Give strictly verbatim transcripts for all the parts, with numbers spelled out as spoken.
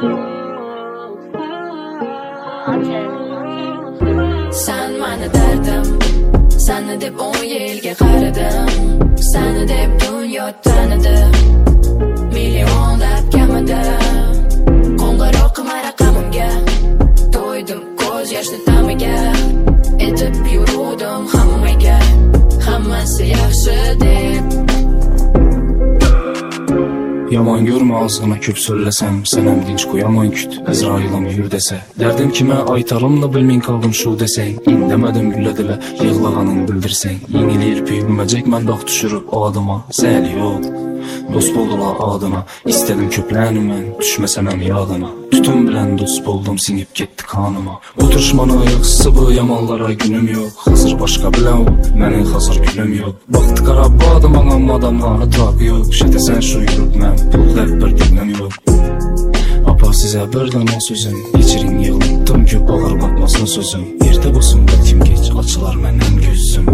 Sen mani derdim, seni deb o'n yilga qaradim, seni deb dunyo tanidi, millionlab kamida. Qo'ng'iroq qilma raqamimga, to'ydim ko'z yoshli tamiga, etib yuruvdim hammaga, hammasi yaxshi deb. Yomon görme ağzına köp söylesem, senəm dinç qoyamay küt, Əzrailim yür desə. Dərdim kimə aytarımla bilmin qaldım şu desək, İndəmədim güllədilər, yığlağanın bildirsən. Yeniliyir peyğməcək mən dağ düşürüb o adıma, Zəli yox, dost boldular adına. İstədim köplənim mən, düşməsəməm yadına. Tütün bilən dost boldum, sinip getdi kanıma. Oturuşmana yıqsı bu yamanlara günüm yox. Hazır başqa bilən o, mənin hazır gülüm yox. Baxtı qarabadım anam adamlara draq yox. Şətəsən şu yürüb mən, pul dəb bir günüm yox. Apa sizə bir dana sözüm, geçirin yığıldım ki bağır batmasın sözüm. Yerdə basın bəlkim geç, açılar məndən gözüm.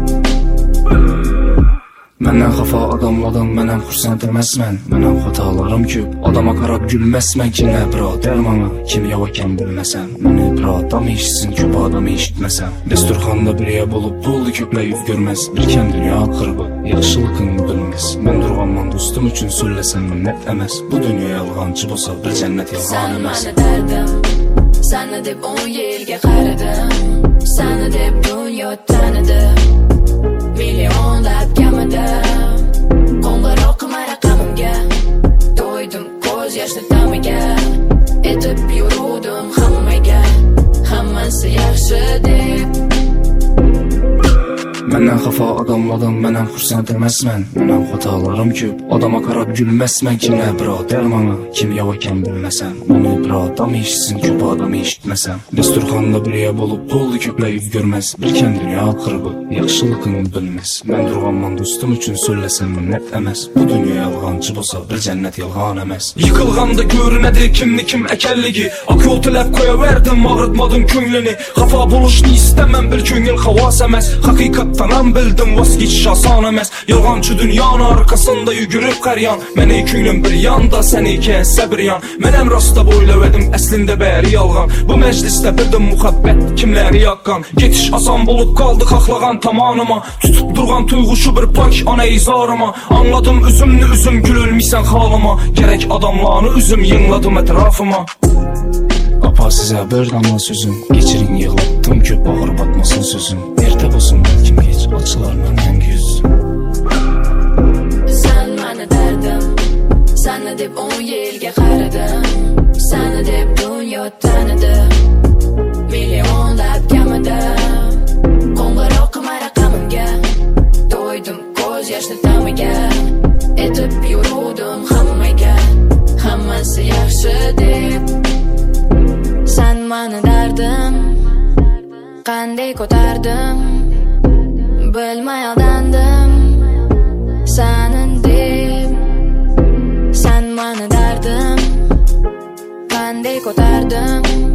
Məndən xafa adamladım, mənəm xursan deməzmən. Mənəm xatalarım ki, adama qarab gülməzmən. Ki nə bir dərmanı, kim yavakən bilməsəm. Məni bir adam eşitsin, köp adam eşitməsəm. Desturxanda biriyə bulub, buldu köplə yüz görməz. Birkən dünya qırıbı, yaxşılıqını bilməz. Mən durğanman dostum üçün söyləsəm minnət əməz. Bu dünya yalğancı bolsa, bir cənnət yalğan əməz. Sen mani derdim, seni deb o'n yilga qaradim, seni deb dunyo tanidi, millionlab kamida. Qo'ng'iroq qilma raqamimga, to'ydim ko'z yoshli tamiga, etib yuruvdim hammaga, hammasi yaxshi deb. Məndən xafa adamladım, mənəm xursan deməzmən. Mənəm xatalarım köp, adama qarab gülməzmən. Ki nə bir dərmanı, kim yavakən bilməsəm. Məni bir adam eşitsin, köp adam eşitməsəm. Desturxanda biriyə bulub, buldu köplə yüz görməz. Birkən dünya qırıbı, yaxşılıqını bilməz. Mən durğanman dostum üçün söyləsəm minnət əməz. Bu dünya yalğancı bolsa, bir cənnət yalğan əməz. Yıkılğanda görünədir kimni kim əkəlligi. Ak yol tələb qoya verdim, ağrıtmadım könlünü. Xafa buluşni istəməm, bir köngül xavas əməz. Haqiqatdan an bildim, vaz geçiş asan əməz. Yalğancı dünyanın arkasında yugürüb qəryan. Mənə köngülüm bir yanda, səni iki əssə bir yan. Mənəm rasta boylavedim, əslində bəri yalğan. Bu məclisdə bildim muhabbət kimləri yaqqan. Geçiş asan bulub qaldı xaxlağan tamanıma. Tutup durğan tuyğuşu bir pak ana izarıma. Anladım üzümlü üzüm gülülmiysən xalıma. Gerek adamlarını üzüm yığladım ətrafıma. Apa sizə bir damla sözüm, geçirin yığlattım köp bağır batmasın sözüm. Yerdə bolsun bəlkim geç, açılar məndən gözüm. Sen mani derdim, seni deb o'n yilga qaradim, seni deb dunyo tanidi, millionlab kamida. Qo'ng'iroq qilma raqamimga, to'ydim ko'z yoshli tamiga, etib yuruvdim hammaga, hammasi yaxshi deb. Sen mani derdim, qanday ko'tardim, bilmay aldandim, senin deb. Sen mani derdim, qanday ko'tardim,